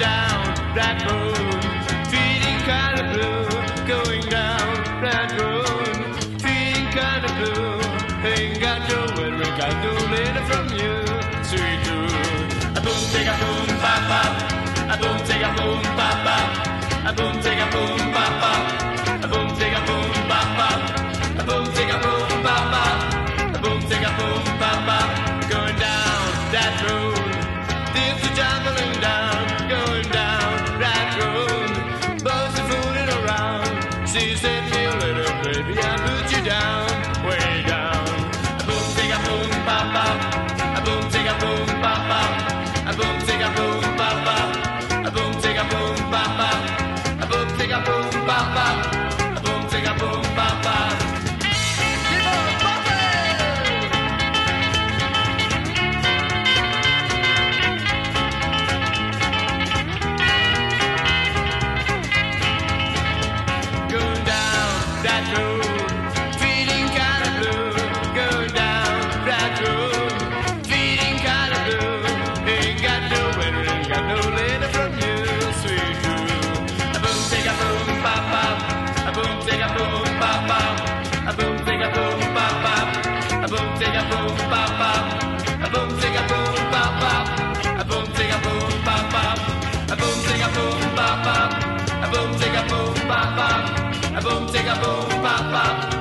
down that road, feeling kind of blue. Going down that road, feeling kind of blue. Ain't got nowhere I got no letter from you, sweet Drew. A boom, take a boom, bop, bop. A boom, take a boom, bop, bop. A boom, take a boom, bop, bop. A boom, take a boom, bop, bop. A boom, take a boom, bop, bop. A boom, take a boom, bop, bop. Going down that road, things are jumbling down. Going down that road, boys are fooling around. She sent me a letter, baby, I put you down, way down. A boom, take a boom, bop, bop. A boom, take a boom, bop, bop. A boom, take a boom, bop, bop. A boom, take a boom, bop, bop. A boom, take a boom, bop, bop. A boom, take a boom, bop, bop. Keep on bumping! Going down that road, feeling kind of blue. Going down that road, feeling kind of blue. Ain't got no weather, ain't got no letter from you, sweet Drew. A boom, take a boom, bop, bop. A boom, take a boom, bop, bop. A boom, take a boom, bop, bop. A boom, take a boom, bop, bop. A boom, take a boom, bop, bop. A boom, take a boom, bop, bop. A boom, take a boom, bop, bop. A boom, take a boom, bop, bop. A boom, take a boom, bop, bop.